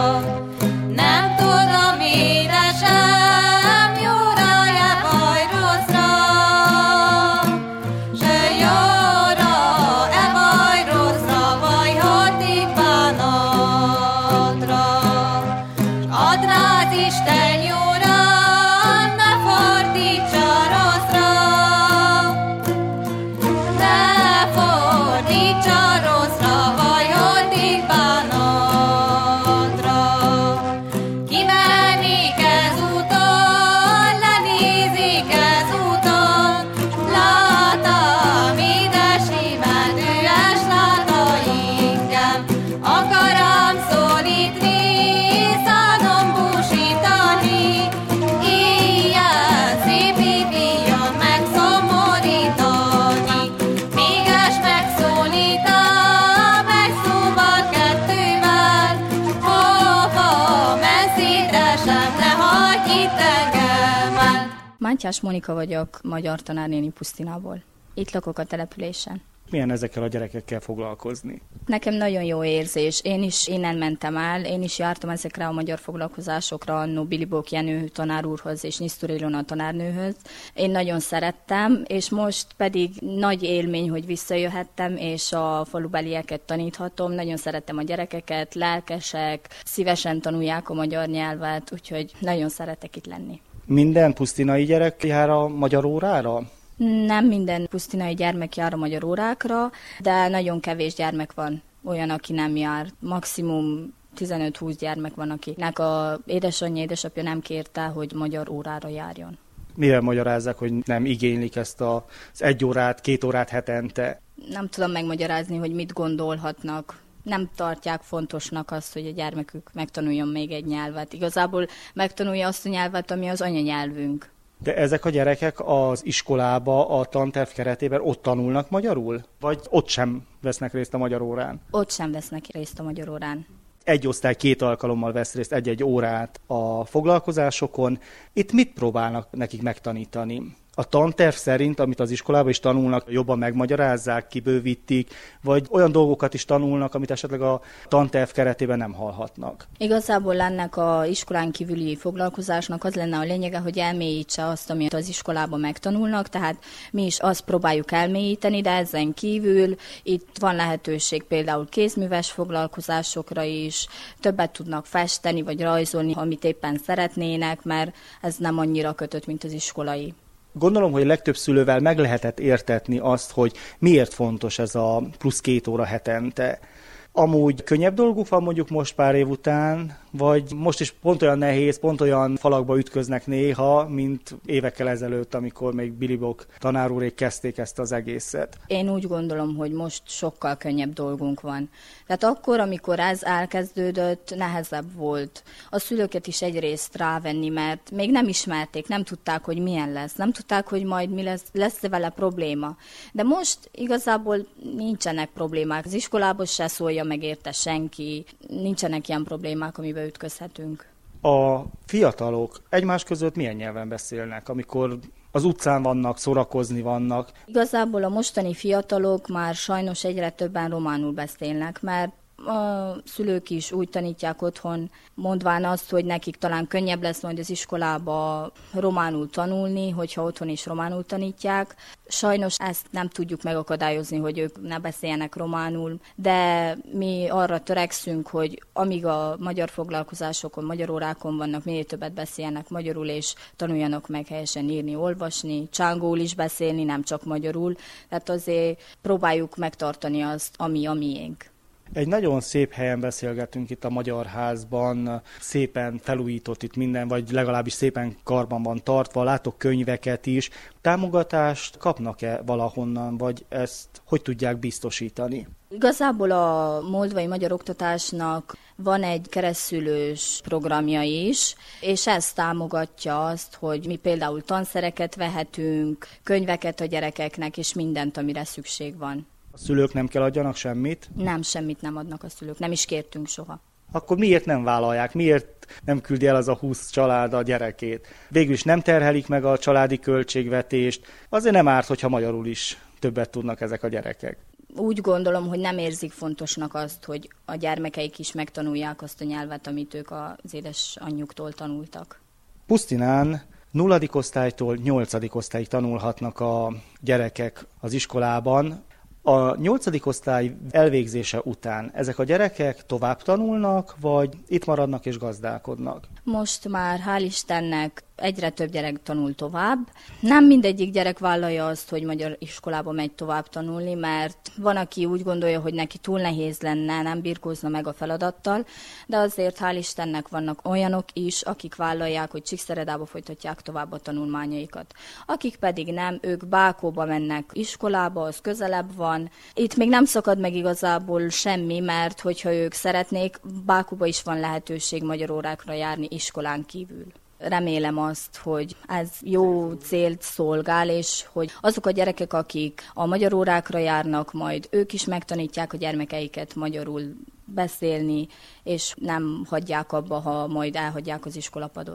Mátyás Monika vagyok, magyar tanárnéni Pusztinából. Itt lakok a településen. Milyen ezekkel a gyerekekkel foglalkozni? Nekem nagyon jó érzés. Én is innen mentem el, én is jártam ezekre a magyar foglalkozásokra, annó Bilibók Jenő tanár úrhoz és Nisztúr Ilona tanárnőhöz. Én nagyon szerettem, és most pedig nagy élmény, hogy visszajöhettem, és a falubelieket taníthatom. Nagyon szerettem a gyerekeket, lelkesek, szívesen tanulják a magyar nyelvet, úgyhogy nagyon szeretek itt lenni. Minden pusztinai gyerek jár a magyar órára? Nem minden pusztinai gyermek jár a magyar órákra, de nagyon kevés gyermek van olyan, aki nem jár. Maximum 15-20 gyermek van, akinek a édesanyja, édesapja nem kérte, hogy magyar órára járjon. Mivel magyarázzák, hogy nem igénylik ezt az 1 órát, 2 órát hetente? Nem tudom megmagyarázni, hogy mit gondolhatnak. Nem tartják fontosnak azt, hogy a gyermekük megtanuljon még egy nyelvet. Igazából megtanulja azt a nyelvet, ami az anyanyelvünk. De ezek a gyerekek az iskolába, a tanterv keretében ott tanulnak magyarul? Vagy ott sem vesznek részt a magyar órán? Ott sem vesznek részt a magyar órán. Egy osztály 2 alkalommal vesz részt egy-egy órát a foglalkozásokon. Itt mit próbálnak nekik megtanítani? A tanterv szerint, amit az iskolában is tanulnak, jobban megmagyarázzák, kibővítik, vagy olyan dolgokat is tanulnak, amit esetleg a tanterv keretében nem hallhatnak? Igazából ennek az iskolán kívüli foglalkozásnak az lenne a lényege, hogy elmélyítse azt, amit az iskolában megtanulnak, tehát mi is azt próbáljuk elmélyíteni, de ezen kívül itt van lehetőség például kézműves foglalkozásokra is, többet tudnak festeni vagy rajzolni, amit éppen szeretnének, mert ez nem annyira kötött, mint az iskolai. Gondolom, hogy legtöbb szülővel meg lehetett értetni azt, hogy miért fontos ez a plusz 2 óra hetente. Amúgy könnyebb dolguk van mondjuk most pár év után, vagy most is pont olyan nehéz, pont olyan falakba ütköznek néha, mint évekkel ezelőtt, amikor még Bilibók tanárúrék kezdték ezt az egészet. Én úgy gondolom, hogy most sokkal könnyebb dolgunk van. Tehát akkor, amikor ez elkezdődött, nehezebb volt a szülőket is egyrészt rávenni, mert még nem ismerték, nem tudták, hogy milyen lesz, nem tudták, hogy majd mi lesz vele probléma. De most igazából nincsenek problémák. Az iskolában se szólja meg érte senki, nincsenek ilyen problémák, amiben ütközhetünk. A fiatalok egymás között milyen nyelven beszélnek, amikor az utcán vannak, szórakozni vannak? Igazából a mostani fiatalok már sajnos egyre többen románul beszélnek, mert a szülők is úgy tanítják otthon, mondván azt, hogy nekik talán könnyebb lesz majd az iskolába románul tanulni, hogyha otthon is románul tanítják. Sajnos ezt nem tudjuk megakadályozni, hogy ők ne beszéljenek románul, de mi arra törekszünk, hogy amíg a magyar foglalkozásokon, magyar órákon vannak, minél többet beszéljenek magyarul, és tanuljanak meg helyesen írni, olvasni, csángóul is beszélni, nem csak magyarul. Tehát azért próbáljuk megtartani azt, ami a miénk. Egy nagyon szép helyen beszélgetünk itt a Magyar Házban, szépen felújított itt minden, vagy legalábbis szépen karban van tartva, látok könyveket is. Támogatást kapnak-e valahonnan, vagy ezt hogy tudják biztosítani? Igazából a moldvai magyar oktatásnak van egy keresztszülős programja is, és ez támogatja azt, hogy mi például tanszereket vehetünk, könyveket a gyerekeknek, és mindent, amire szükség van. A szülők nem kell adjanak semmit? Nem, semmit nem adnak a szülők, nem is kértünk soha. Akkor miért nem vállalják? Miért nem küldi el az a 20 család a gyerekét? Végül is nem terhelik meg a családi költségvetést, azért nem árt, hogyha magyarul is többet tudnak ezek a gyerekek. Úgy gondolom, hogy nem érzik fontosnak azt, hogy a gyermekeik is megtanulják azt a nyelvet, amit ők az édesanyjuktól tanultak. Pusztinán 0. osztálytól 8. osztályig tanulhatnak a gyerekek az iskolában. A 8. osztály elvégzése után ezek a gyerekek tovább tanulnak, vagy itt maradnak és gazdálkodnak? Most már hál' Istennek egyre több gyerek tanul tovább. Nem mindegyik gyerek vállalja azt, hogy magyar iskolába megy tovább tanulni, mert van, aki úgy gondolja, hogy neki túl nehéz lenne, nem birkózna meg a feladattal, de azért hál' Istennek vannak olyanok is, akik vállalják, hogy Csíkszeredába folytatják tovább a tanulmányaikat. Akik pedig nem, ők Bákóba mennek iskolába, az közelebb van. Itt még nem szakad meg igazából semmi, mert hogyha ők szeretnék, Bákóba is van lehetőség magyar órákra járni iskolán kívül. Remélem azt, hogy ez jó célt szolgál, és hogy azok a gyerekek, akik a magyar órákra járnak, majd ők is megtanítják a gyermekeiket magyarul beszélni, és nem hagyják abba, ha majd elhagyják az iskolapadot.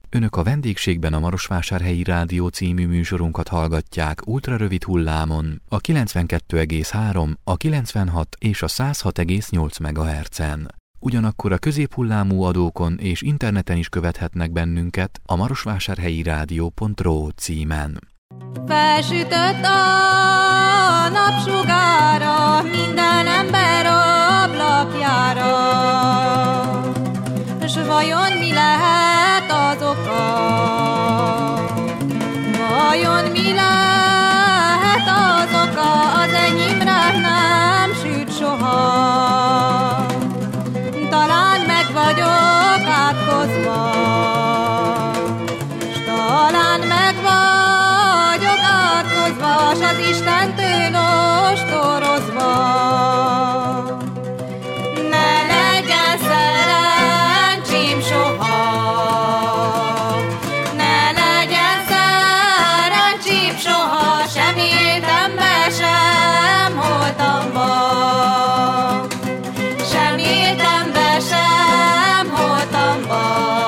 Önök a vendégségben a Marosvásárhelyi Rádió című műsorunkat hallgatják ultrarövid hullámon, a 92,3, a 96 és a 106,8 MHz-en. Ugyanakkor a középhullámú adókon és interneten is követhetnek bennünket a marosvásárhelyi rádió.ro címen. Felsütött a napsugára minden ember ablakjára, s vajon mi lehet az oka? Vajon mi lehet az oka? Az enyémre nem süt soha. Talán meg vagyok átkozva, s talán meg vagyok átkozva, s az Istentől ostorozva. Ne legyen szerencsém soha, ne legyen szerencsém soha, sem életembe, sem holtamba. Sem életembe, sem holtamba.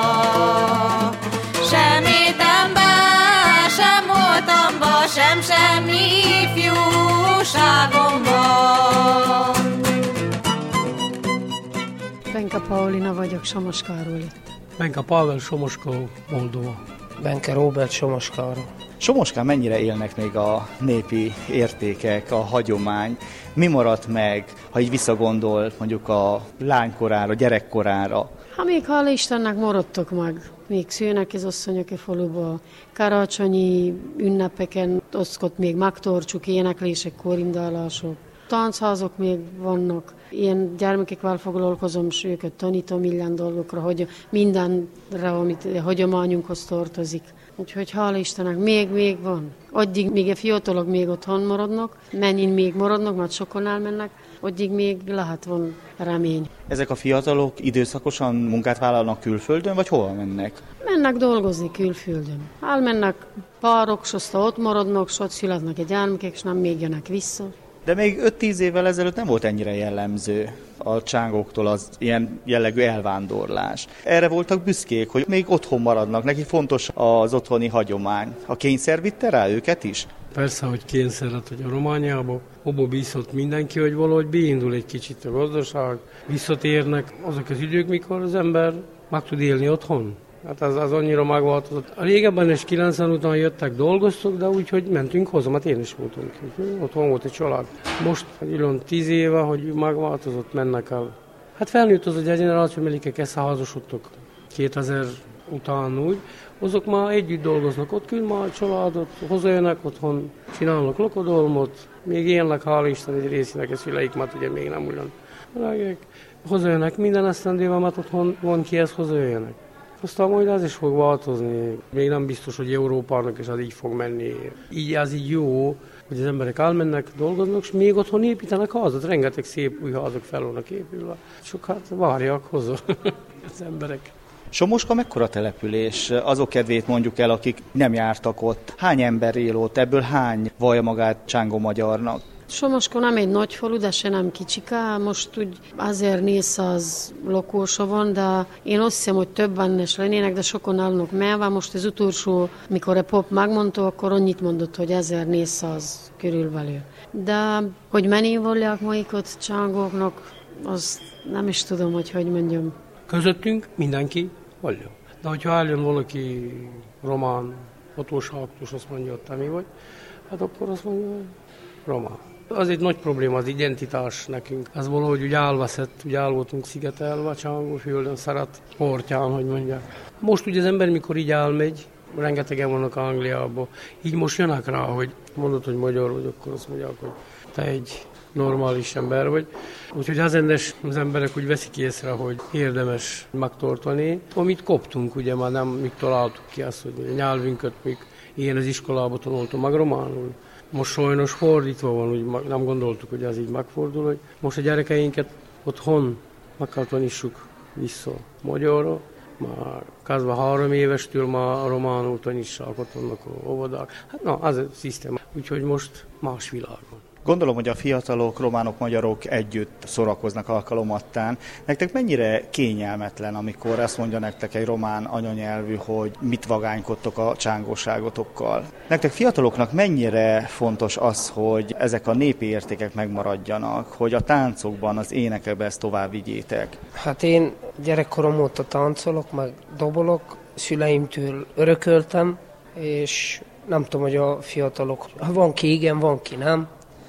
Sem életembe, sem holtamba, sem ifjúságomba. Benka Paulina vagyok, Somoskáról itt. Benka Pavel, Somoska, Moldova. Benka Róbert, Somoskáról. Somoskán mennyire élnek még a népi értékek, a hagyomány? Mi maradt meg, ha így visszagondol mondjuk a lánykorára, gyerekkorára? Ha még hála Istennek maradtok meg. Még szűnek az asszonyok a faluba. Karácsonyi ünnepeken oszkott még megtartsuk, éneklések, kórindálások. Táncházok még vannak. Ilyen gyermekekkel foglalkozom, és őket tanítom minden dolgokra, hogy mindenre, amit a hagyományunkhoz tartozik. Úgyhogy hála Istennek, még van. Addig még a fiatalok még otthon maradnak, mennyien még maradnak, mert sokan elmennek, addig még lehet van remény. Ezek a fiatalok időszakosan munkát vállalnak külföldön, vagy hova mennek? Mennek dolgozni külföldön. Elmennek párok, s aztán ott maradnak, s ott születnek a gyermekek, és nem még jönnek vissza. De még 5-10 évvel ezelőtt nem volt ennyire jellemző a csángóktól az ilyen jellegű elvándorlás. Erre voltak büszkék, hogy még otthon maradnak, neki fontos az otthoni hagyomány. A kényszer vitte rá őket is? Persze, hogy kényszer lett, hogy a Romániába abba bízott mindenki, hogy valahogy beindul egy kicsit a gazdaság, visszatérnek azok az idők, mikor az ember meg tud élni otthon. Hát az annyira megváltozott. A régebben is 90 után jöttek, dolgoztok, de úgy, hogy mentünk hozzá, mert én is voltunk. Otthon volt egy család. Most 10 éve, hogy megváltozott, mennek el. Hát felnőtt az a generáció, melikek összeházasodtak 2000 után úgy, azok már együtt dolgoznak, ott küld már a családot, hozzájönnek otthon, csinálnak lakodalmat, még élnek, hála Isten, egy részének a szüleik, mert ugye még nem ugyan. Hozzájönnek minden esztendővel, mert otthon van ki, ezt hozzájönnek. Aztán majd ez is fog változni. Még nem biztos, hogy Európának is az így fog menni. Így az így jó, hogy az emberek elmennek, dolgoznak, és még otthon építenek házat. Rengeteg szép új házak fel vannak épülve. Csak hát várják hozzá az emberek. Somoska mekkora település? Azok kedvét mondjuk el, akik nem jártak ott. Hány ember él ott? Ebből hány vallja magát csángó magyarnak? Somoska nem egy nagy falu, de se nem kicsika. Most úgy 1400 lakósa van, de én azt hiszem, hogy többen is lennének, de sokan állnak mellve. Most az utolsó, mikor a pop megmondta, akkor annyit mondott, hogy 1400 körülbelül. De hogy mennyi vallják maikat csángóknak, azt nem is tudom, hogy mondjam. Közöttünk mindenki vallja. De hogyha eljön valaki román, hatóságos, azt mondja, hogy te mi vagy, hát akkor azt mondja, hogy román. Az egy nagy probléma, az identitás nekünk. Ez valahogy úgy elveszett, úgy el voltunk szigetelve, Csángóföldön, Szeret portján, hogy mondják. Most ugye az ember, mikor így elmegy, rengetegen vannak Angliában, így most jönnek rá, hogy mondod, hogy magyar vagy, akkor azt mondják, hogy te egy normális ember vagy. Úgyhogy az emberek úgy veszik észre, hogy érdemes megtartani. Amit koptunk, ugye már nem még találtuk ki azt, hogy a nyelvünket még én az iskolában tanultam meg románul. Most sajnos fordítva van, úgy nem gondoltuk, hogy ez így megfordul, hogy most a gyerekeinket otthon meg kell tanítsuk vissza magyarra. Már kezdve 3 évestől már románul tanítsák, ott vannak a óvodák. Hát na, az a szisztéma. Úgyhogy most más világ van. Gondolom, hogy a fiatalok, románok, magyarok együtt szórakoznak alkalomattán. Nektek mennyire kényelmetlen, amikor azt mondja nektek egy román anyanyelvű, hogy mit vagánykodtok a csángóságotokkal? Nektek fiataloknak mennyire fontos az, hogy ezek a népi értékek megmaradjanak, hogy a táncokban, az énekekben ezt tovább vigyétek? Hát én gyerekkorom óta táncolok, meg dobolok, szüleimtől örököltem, és nem tudom, hogy a fiatalok, van ki igen, van ki nem.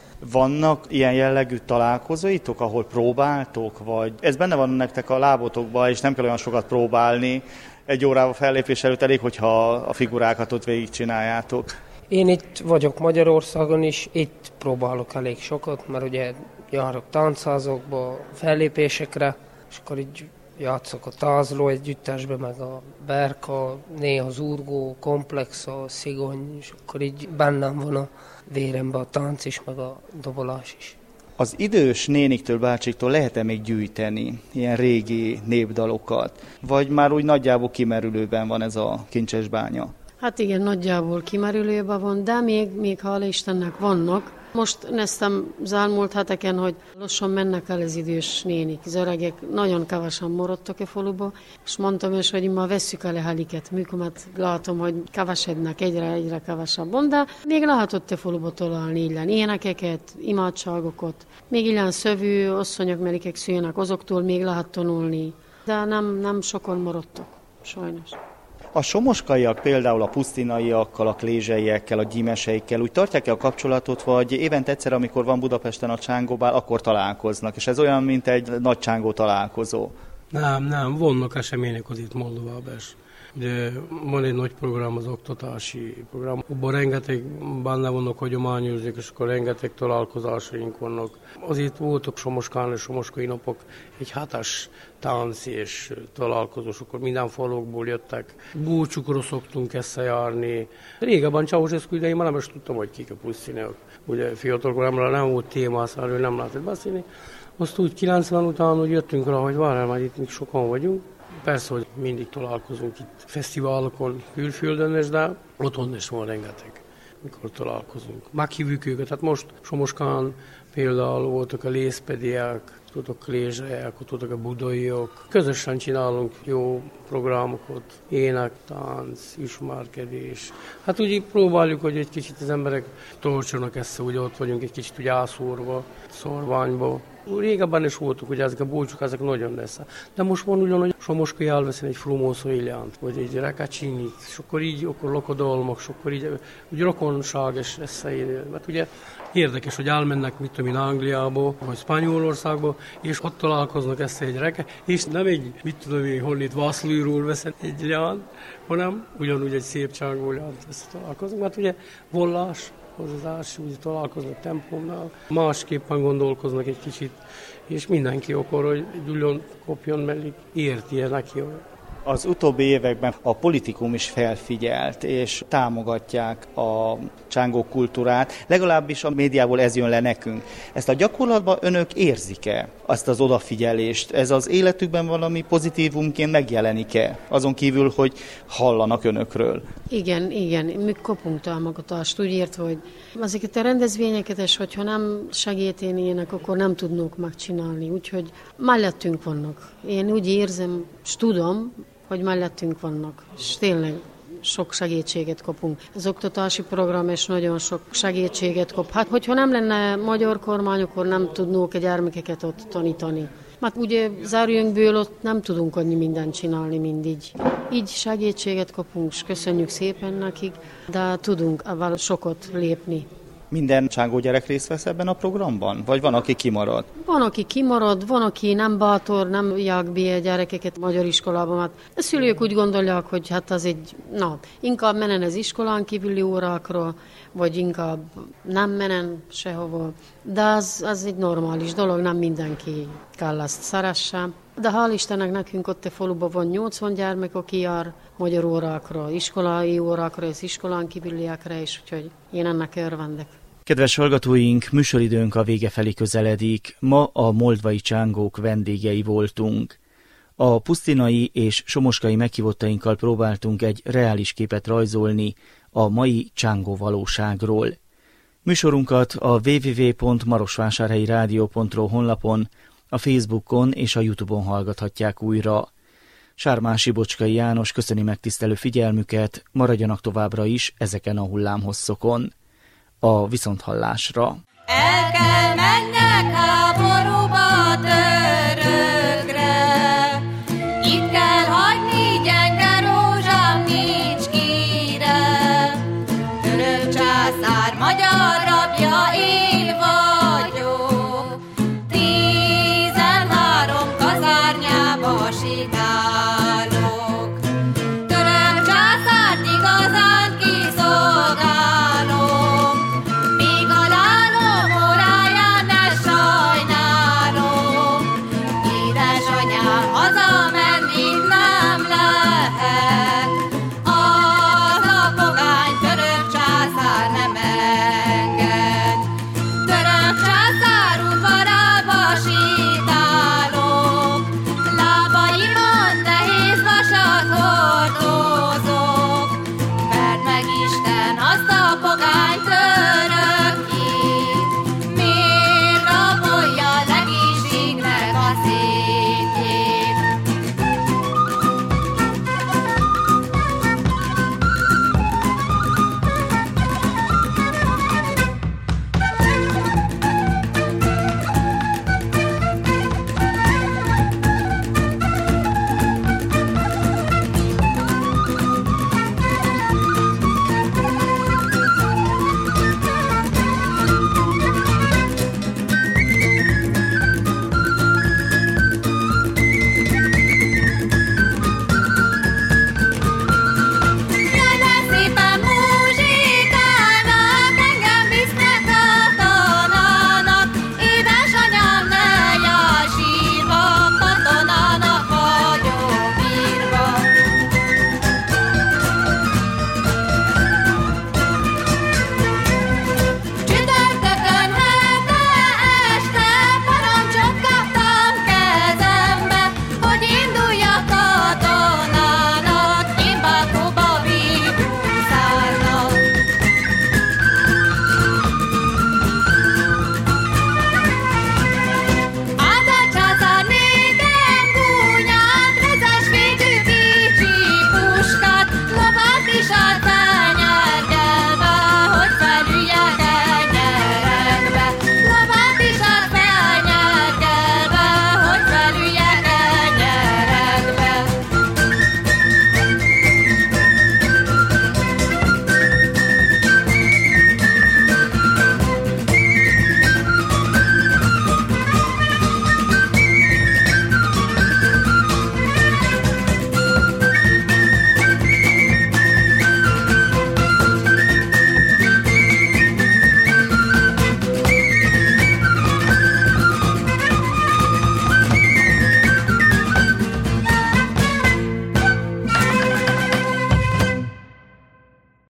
Vannak ilyen jellegű találkozóitok, ahol próbáltok, vagy ez benne van nektek a lábotokban, és nem kell olyan sokat próbálni, egy órával fellépés előtt elég, hogyha a figurákat ott végigcsináljátok? Én itt vagyok Magyarországon is, itt próbálok elég sokat, mert ugye járok táncházakba, fellépésekre, és akkor így játszok a tázló együttesbe, meg a berka, néha az urgó, komplex, a szigony, és akkor így bennem van a véremben a tánc is, meg a dobolás is. Az idős néniktől, bácsiktól lehet-e még gyűjteni ilyen régi népdalokat? Vagy már úgy nagyjából kimerülőben van ez a kincses bánya? Hát igen, nagyjából kimerülőben van, de még hála Istennek vannak. Most néztem az elmúlt heteken, hogy lassan mennek el az idős nénik, az öregek, nagyon kevesen maradtak a faluba, és mondtam is, hogy ma vesszük el a heliket, műkömet látom, hogy kevesednek, egyre kevesebben, de még lehet ott a faluba találni illen énekeket, imádságokat, még illen szövő asszonyok, merikek szülnek, azoktól még lehet tanulni, de nem sokan maradtak, sajnos. A somoskaiak például a pusztinaiakkal, a klézseiekkel, a gyímeseikkel úgy tartják-e a kapcsolatot, vagy évente egyszer, amikor van Budapesten a csángóbál, akkor találkoznak, és ez olyan, mint egy nagy csángó találkozó? Nem, vannak események az itt Moldovában is. Ugye van egy nagy program, az oktatási program. Abban rengeteg benne vannak hagyományőrzők, és akkor rengeteg találkozásaink vannak. Azért voltak Somoskán és somoskai napok, egy hátás tánc és találkozós, akkor minden falokból jöttek. Búcsukra szoktunk összejárni. Régebben Ceausescu idején már nem is tudtam, hogy kik a pusztinák. Ugye fiatalkoromra nem volt témászáról, nem lehetett beszélni. Azt úgy 90 után úgy jöttünk rá, hogy várjál, már itt még sokan vagyunk. Persze, hogy mindig találkozunk itt fesztiválokon, külföldön is, de otthon is van rengeteg, mikor találkozunk. Meghívjuk őket, hát most Somoskán például voltak a lészpediák, voltak a klézselyek, ott voltak a budaiak. Közösen csinálunk jó programokat, ének, tánc, ismerkedés. Hát úgy próbáljuk, hogy egy kicsit az emberek tartsanak össze, hogy ott vagyunk egy kicsit úgy ászórva, szorványba. Régebben is voltunk, hogy ezek a búcsúk, ezek nagyon lesz. De most van ugyan, hogy Somoskai elveszen egy frumószó illánt, vagy egy rekacsinit, és akkor így, akkor lakodalmak, és akkor így, úgy rokonság és összeérni. Mert ugye érdekes, hogy elmennek, mit tudom én, Angliába, vagy Spanyolországba, és ott találkoznak össze egy reke, és nem egy, mit tudom én, honnét Vászlóiról veszed egy leánt, hanem ugyanúgy egy szép csángó leánt összetalálkoznak, mert ugye vallás, hozzás, úgy találkoznak templomnál, másképpen gondolkoznak egy kicsit, és mindenki akar, hogy gyullon kopjon mellé, érti-e neki. Az utóbbi években a politikum is felfigyelt, és támogatják a csángó kultúrát, legalábbis a médiából ez jön le nekünk. Ezt a gyakorlatban önök érzik-e, azt az odafigyelést? Ez az életükben valami pozitívumként megjelenik-e, azon kívül, hogy hallanak önökről? Igen, mi kapunk támogatást, úgy értve, hogy ezeket a rendezvényeket, és hogyha nem segítenének, akkor nem tudnunk megcsinálni, úgyhogy mellettünk vannak. Én úgy érzem, és tudom, hogy mellettünk vannak, és tényleg sok segítséget kapunk. Az oktatási program is nagyon sok segítséget kap. Hát, hogyha nem lenne magyar kormány, akkor nem tudnunk a gyermekeket ott tanítani. Mert ugye zárjünkből ott nem tudunk annyi mindent csinálni mindig. Így segítséget kapunk, és köszönjük szépen nekik, de tudunk ebben sokat lépni. Minden csángó gyerek részt vesz ebben a programban? Vagy van, aki kimarad? Van, aki kimarad, van, aki nem bátor, nem ják be a gyerekeket magyar iskolában. Hát a szülők úgy gondolják, hogy hát az egy, inkább menen az iskolán kívüli órákra, vagy inkább nem menen sehova. De az egy normális dolog, nem mindenki kell ezt szeresse. De hál' Istennek nekünk ott a faluban van 80 gyermek, aki jár magyar órákra, iskolai órákra, és iskolán kívüliekre is, úgyhogy én ennek örvendek. Kedves hallgatóink, műsoridőnk a vége felé közeledik. Ma a moldvai csángók vendégei voltunk. A pusztinai és somoskai meghívottainkkal próbáltunk egy reális képet rajzolni a mai csángó valóságról. Műsorunkat a www.marosvásárhelyirádió.ro honlapon, a Facebookon és a YouTube-on hallgathatják újra. Sármási Bocskai János köszöni megtisztelő figyelmüket, maradjanak továbbra is ezeken a hullámhosszokon. A viszonthallásra! El kell mennek háborúba törökre, itt kell hagyni gyenge rózsám Nicskire. Török császár magyar rabja én vagy.